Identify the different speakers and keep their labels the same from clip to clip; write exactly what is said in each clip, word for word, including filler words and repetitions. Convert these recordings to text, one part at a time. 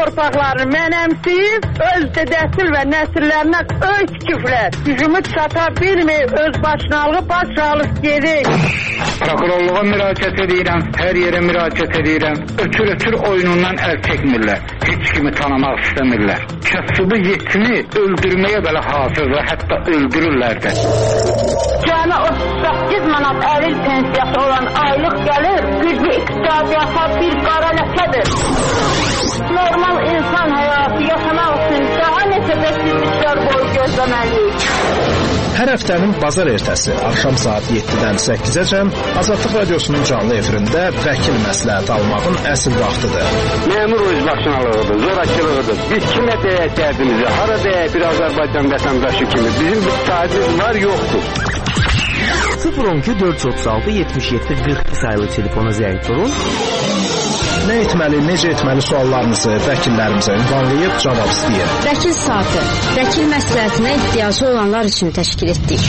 Speaker 1: torpaqlarını mənəmsiyib, öz dədəsil və nəsillərinə öz küfrət. Gücümü çata bilmir, öz başınalığı baş alıb gedir.
Speaker 2: Prokurorluğa müraciət edirəm, hər yerə müraciət edirəm. Ötür-ötür oyunundan əl çəkmirlər. Heç kimi tanımaq istəmirlər. Kəsubu yetini öldürməyə belə hazırdır, hətta öldürürlər də.
Speaker 1: Cəmi otuz səkkiz manat əlil pensiyası olan aylıq gəlir, güclü iqtisadiyyata bir qara ləkədir. Normal insan həyatı yaşamaq üçün daha neçə beşliklər boyu gözləməliyik.
Speaker 3: Hər həftənin bazar ertəsi axşam saat yeddidən səkkizəcən Azadlıq Radiosunun canlı efirində vəkil məsləhət almağın əsl vaxtıdır.
Speaker 4: Məmur özbaşınalığıdır, zorakılığıdır. Biz kimə deyək dərdimizi, hara deyək bir Azərbaycan vətəndaşı kimi. Bizim bir sahibimiz var, yoxdur.
Speaker 5: sıfır on iki dörd yüz otuz altı yetmiş yeddi qırx iki sayılı telefona zəng vurun.
Speaker 3: Nə etməli, necə etməli suallarınızı vəkillərimizə ünvanlayıb cavab istəyir.
Speaker 6: Vəkil saatı, vəkil məsləhətinə ehtiyacı olanlar üçün təşkil etdik.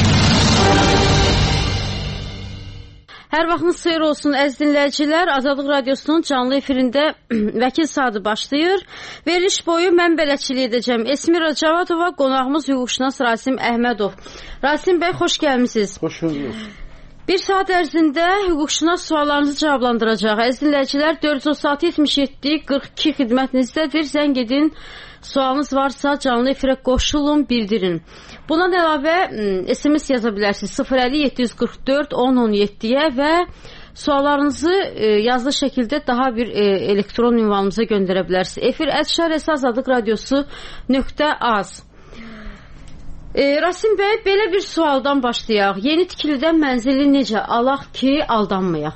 Speaker 6: Hər vaxtınız xeyir olsun əziz dinləyicilər. Azadlıq Radiosunun canlı efirində vəkil saatı başlayır. Veriliş boyu mən bələdçilik edəcəm. Esmira Cavadova, qonağımız hüquqşünas Rasim Əhmədov. Rasim bəy, xoş gəlmisiniz.
Speaker 7: Xoş bulduk.
Speaker 6: Bir saat ərzində hüquqşünas suallarınızı cavablandıracaq. Əziz dinləyicilər, dörd yüz otuz altı yetmiş yeddi qırx iki xidmətinizdədir. Zəng edin. Sualınız varsa canlı efirə qoşulun, bildirin. Bundan əlavə S M S yaza bilərsiniz sıfır əlli yeddi yüz qırx dörd on on yeddiyə və suallarınızı yazılı şəkildə daha bir elektron ünvanımıza göndərə bilərsiniz. Efir et şərəsi azadlıq radiosu nöqtə az. E, Rasim bəy, belə bir sualdan başlayaq. Yeni tikilidən mənzili necə alaq ki, aldanmayaq?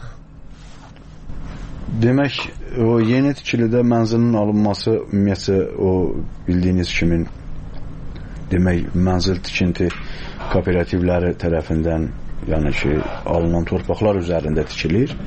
Speaker 7: Demək, o yeni tikilidə mənzilin alınması ümumiyyətcə o bildiyiniz kimi demək, mənzil tikinti kooperativləri tərəfindən, yəni ki, alınan torpaqlar üzərində tikilir.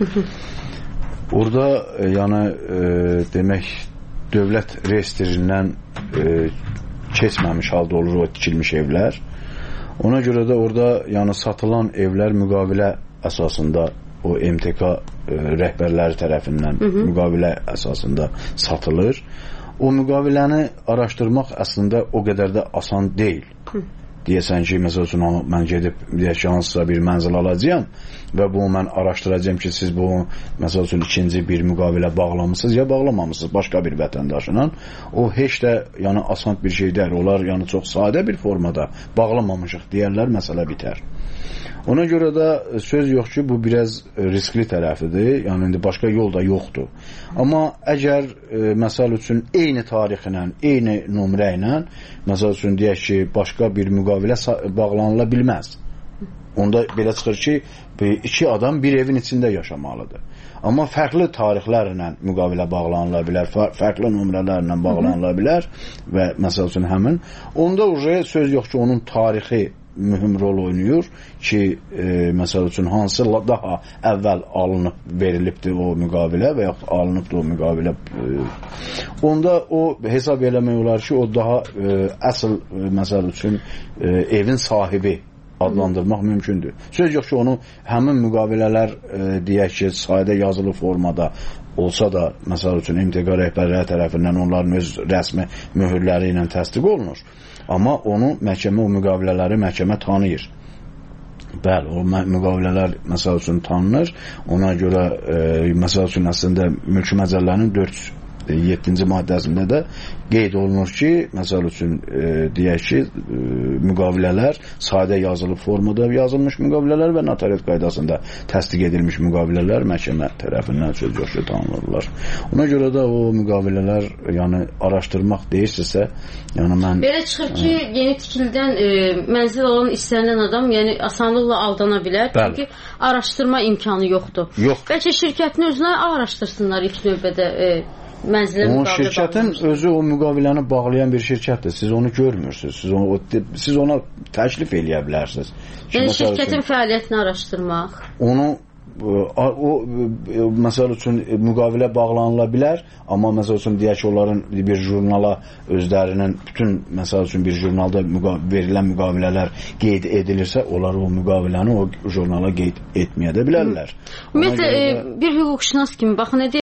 Speaker 7: Orada, yəni, e, demək, dövlət reyestrindən e, keçməmiş halda olur o tikilmiş evlər. Ona görə də orada yəni satılan evlər müqavilə əsasında o M T K e, rəhbərləri tərəfindən hı -hı. müqavilə əsasında satılır. O müqaviləni araşdırmaq əslində o qədər də asan deyil. Hı. Deyəsən ki, məsəl üçün mən gedib deyək ki, hansısa bir mənzil alacağım və bunu mən araşdıracağım ki, siz bu məsəl üçün ikinci bir müqavilə bağlamısınız ya bağlamamışsınız başqa bir vətəndaşla. O heç də yəni asan bir şey deyil. Onlar yəni çox sadə bir formada bağlamamışıq deyərlər, məsələ bitər. Ona görə də söz yox ki, bu biraz riskli tərəfidir. Yəni indi başqa yol da yoxdur. Amma əgər e, məsəl üçün eyni tarixlə, eyni nömrə ilə məsəl üçün deyək ki, başqa bir müqavilə bağlanıla bilməz. Onda belə çıxır ki, iki adam bir evin içində yaşamalıdır. Amma fərqli tarixlərlə müqavilə bağlanıla bilər, fərqli nömrələrlə bağlanıla bilər və məsəl üçün həmin. Onda uje söz yox ki, onun tarixi mühüm rol oynayır ki, e, məsəl üçün hansı daha əvvəl alınıb verilibdir o müqavilə və yaxud alınıbdır o müqavilə. E, onda o hesab eləmək olar ki, o daha e, əsl e, məsəl üçün e, evin sahibi adlandırmaq mümkündür. Söz yox ki, onu həmin müqavilələr e, deyək ki, sadə yazılı formada olsa da, məsəl üçün M T K rəhbərləri tərəfindən onların öz rəsmi möhürləri ilə təsdiq olunur. Amma onu məhkəmə, o müqavilələri məhkəmə tanıyır. Bəli, o müqavilələr məsəl üçün tanınır. Ona görə e, məsəl üçün əslində mülki məcəllənin dörd yüz yeddinci maddəsində də qeyd olunur ki, məsəl üçün e, deyək ki, e, müqavilələr sadə yazılı formada yazılmış müqavilələr və notariat qaydasında təsdiq edilmiş müqavilələr məhkəmə tərəfindən söz yox ki, tanınırlar. Ona görə də o müqavilələr yəni araşdırmaq deyirsə, yəni mən
Speaker 6: belə çıxır ki, ə, yeni tikilidən e, mənzil olan istənilən adam yəni asanlıqla aldana bilər. Bəli. Çünki araşdırma imkanı yoxdur.
Speaker 7: Yox.
Speaker 6: Bəlkə şirkətin özünə araşdırsınlar ilk növbədə e, mənzilə
Speaker 7: o şirkətin özü o müqaviləni bağlayan bir şirkətdir. Siz onu görmürsünüz. Siz, onu, siz ona təklif eləyə bilərsiniz.
Speaker 6: Yəni şirkətin fəaliyyətini araşdırmaq.
Speaker 7: Onu o, o məsəl üçün müqavilə bağlanıla bilər, amma məsəl üçün deyək ki, onların bir jurnala özlərinin bütün məsəl üçün bir jurnalda müqa verilən müqavilələr qeyd edilirsə, onlar o müqaviləni o jurnala qeyd etməyə də bilərlər.
Speaker 6: Ümumiyyətlə, görə... bir hüquqşünas kimi baxın,